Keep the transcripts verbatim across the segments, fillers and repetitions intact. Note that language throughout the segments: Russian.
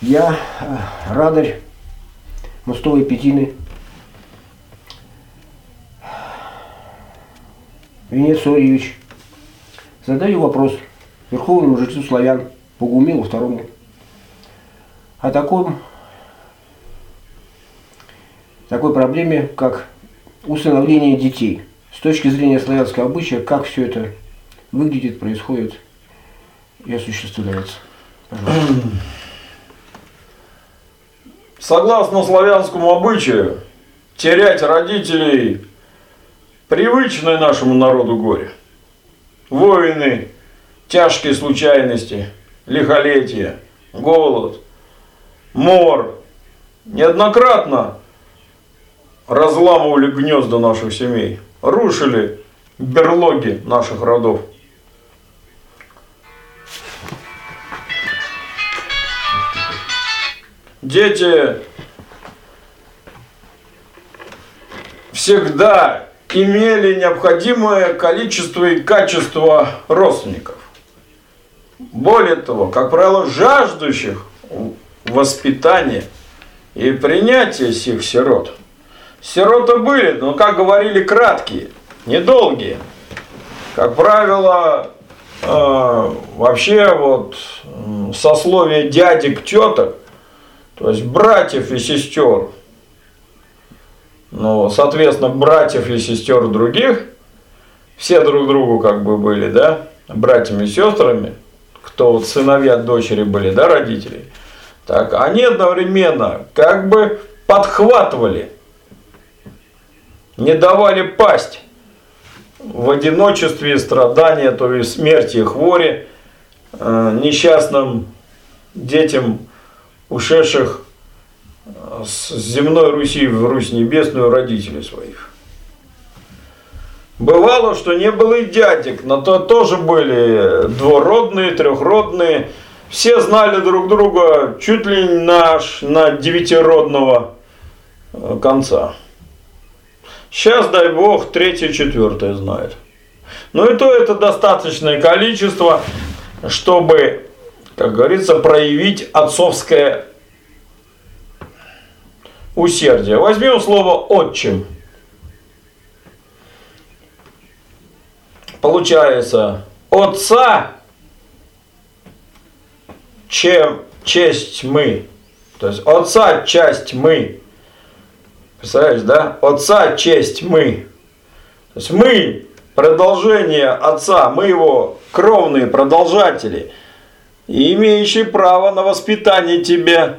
Я, Радарь Мостовой Петины, Венец Орьевич, задаю вопрос верховному жрецу славян Богумилу второму о таком, такой проблеме, как усыновление детей. С точки зрения славянского обычая, как все это выглядит, происходит и осуществляется. Пожалуйста. Согласно славянскому обычаю, терять родителей – привычное нашему народу горе. Войны, тяжкие случайности, лихолетие, голод, мор неоднократно разламывали гнезда наших семей, рушили берлоги наших родов. Дети всегда имели необходимое количество и качество родственников. Более того, как правило, жаждущих воспитания и принятия сих сирот. Сироты были, но, как говорили, краткие, недолгие. Как правило, э, вообще вот сословие дядек, теток, то есть братьев и сестер, ну, соответственно, братьев и сестер других, все друг другу как бы были, да, братьями и сестрами, кто вот сыновья, дочери были, да, родителей, так, они одновременно как бы подхватывали, не давали пасть в одиночестве, страдания, то есть смерти и хвори э, несчастным детям, ушедших с земной Руси в Русь небесную родителей своих. Бывало, что не было и дядек, но то тоже были двуродные, трехродные. Все знали друг друга чуть ли не наш, на девятиродного конца. Сейчас, дай Бог, третье, четвертое знает. Но и то это достаточное количество, чтобы, как говорится, проявить отцовское усердие. Возьмем слово «отчим». Получается, отца, чем честь мы. То есть отца часть мы. Представляешь, да? Отца честь мы. То есть мы продолжение отца, мы его кровные продолжатели, и имеющие право на воспитание тебя.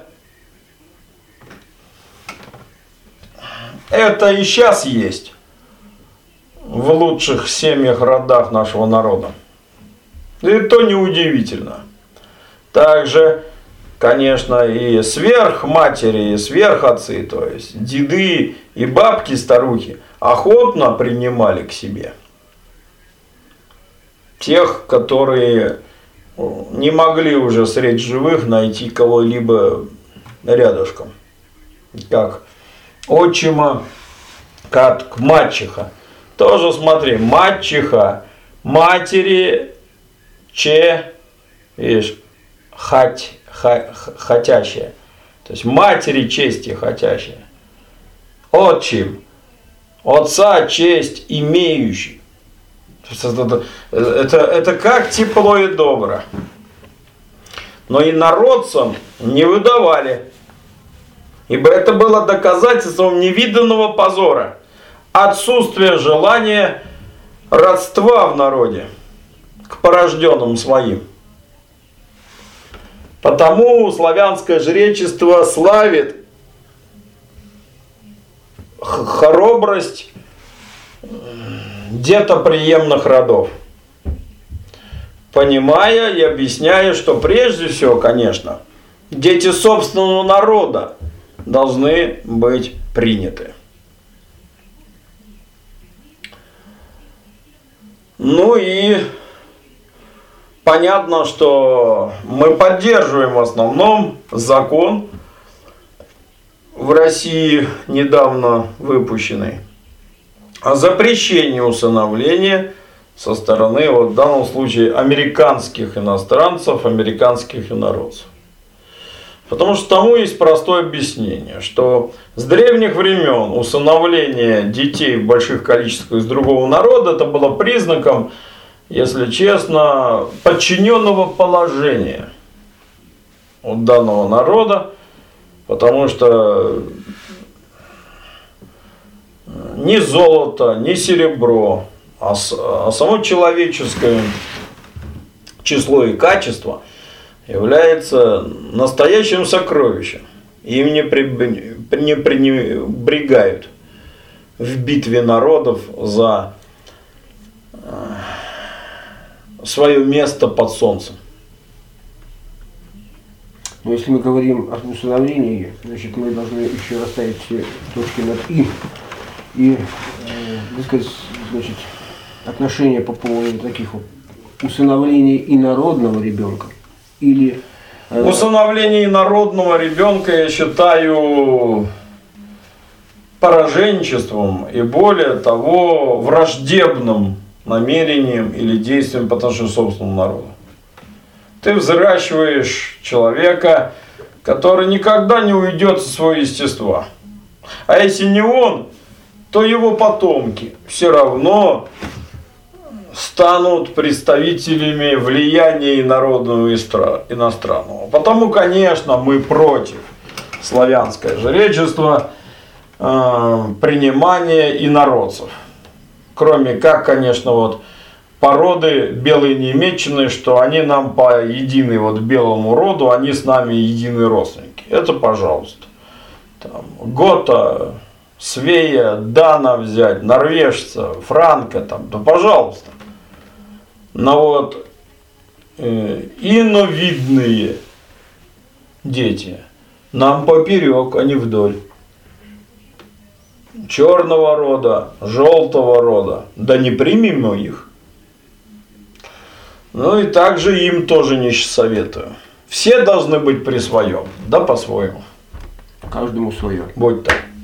Это и сейчас есть в лучших семьях, родах нашего народа. И то неудивительно. Также, конечно, и сверхматери, и сверхотцы, то есть деды и бабки, старухи, охотно принимали к себе тех, которые не могли уже среди живых найти кого-либо рядышком. Как отчима, как мачеха. Тоже смотри, мачеха, матери, че, видишь, хать, ха, хотящая. То есть матери чести хотящая. Отчим, отца честь имеющий. Это, это, это как тепло и добро. Но и народцам не выдавали. Ибо это было доказательством невиданного позора, отсутствия желания родства в народе к порожденным своим. Потому славянское жречество славит храбрость детоприемных родов, понимая и объясняя, что прежде всего, конечно, дети собственного народа должны быть приняты. Ну и понятно, что мы поддерживаем в основном закон в России недавно выпущенный о запрещении усыновления со стороны, вот в данном случае, американских иностранцев, американских инородцев. Потому что тому есть простое объяснение, что с древних времен усыновление детей в больших количествах из другого народа это было признаком, если честно, подчиненного положения у данного народа, потому что ни золото, ни серебро, а, а само человеческое число и качество является настоящим сокровищем. Им не пренебрегают в битве народов за свое место под солнцем. Но если мы говорим о усыновлении, значит, мы должны еще расставить все точки над «и» и э, высказать, значит, отношения по поводу таких вот усыновления инородного ребенка или э, усыновление инородного ребенка я считаю пораженчеством и более того враждебным намерением или действием по отношению к собственному народу. Ты взращиваешь человека, который никогда не уйдет со своего естества. А если не он, то его потомки все равно станут представителями влияния народного и иностранного. Потому, конечно, мы против славянское жречество, э, принимания инородцев. Кроме как, конечно, вот породы белые немеччины, что они нам по единой вот белому роду, они с нами единые родственники. Это пожалуйста. Там, Гота, Свея, Дана взять, норвежца, Франка, там, да пожалуйста. Но вот э, иновидные дети нам поперек, а не вдоль. Черного рода, желтого рода, да не примем мы их. Ну и также им тоже не советую. Все должны быть при своем, да по-своему. Каждому свое. Будь так.